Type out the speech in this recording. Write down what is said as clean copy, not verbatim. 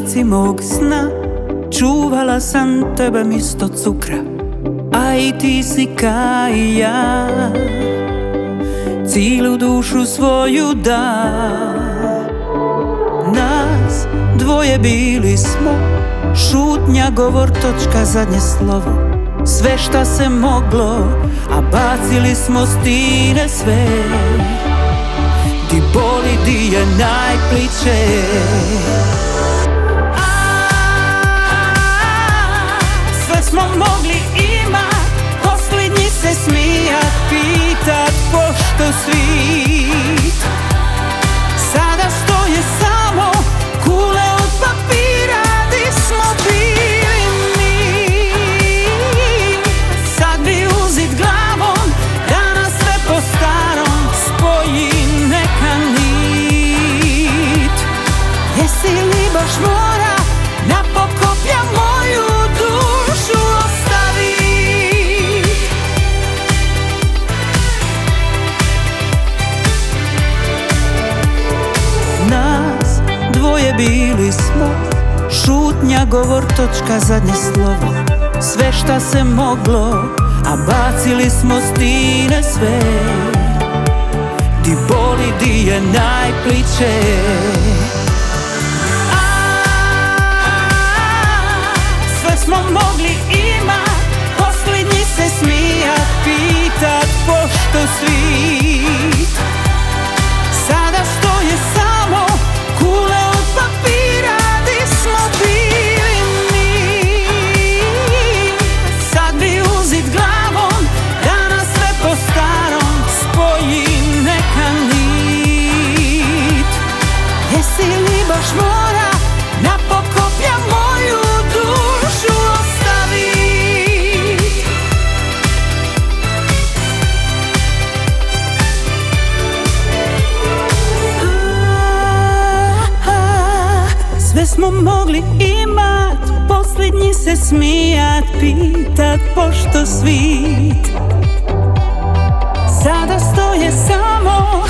krivici mog sna čuvala sam tebe misto cukra, a i ti si ka i ja, cilu dušu svoju da. Nas dvoje bili smo, šutnja, govor, točka, zadnje slovo. Sve šta se moglo, a bacili smo stine sve. Di boli, di je najpliče. Sve smo mogli imat, posljednji se smijat, pitat pošto svit. Sada stoje samo kule od papira, di smo bili mi. Sad bi uzit glavom, da nas sve po starom spoji neka nit. Jesi li baš mora na pokoplja moju dušu ostavit? Nas dvoje bili smo, šutnja, govor, točka, zadnje slovo. Sve šta se moglo, a bacili smo stine sve. Di boli, di je najpliče. Sve smo mogli imat, posljednji se smijat, pitat pošto svit. Sada stoje samo kule od papira, di smo bili mi. Sad bi uzit glavom, da nas sve po starom spoji neka nit. Jesi li baš mora na pokoplja moju dušu ostavit? Sve smo mogli imat, posljednji se smijat, pitat pošto svit. Sada stoje samo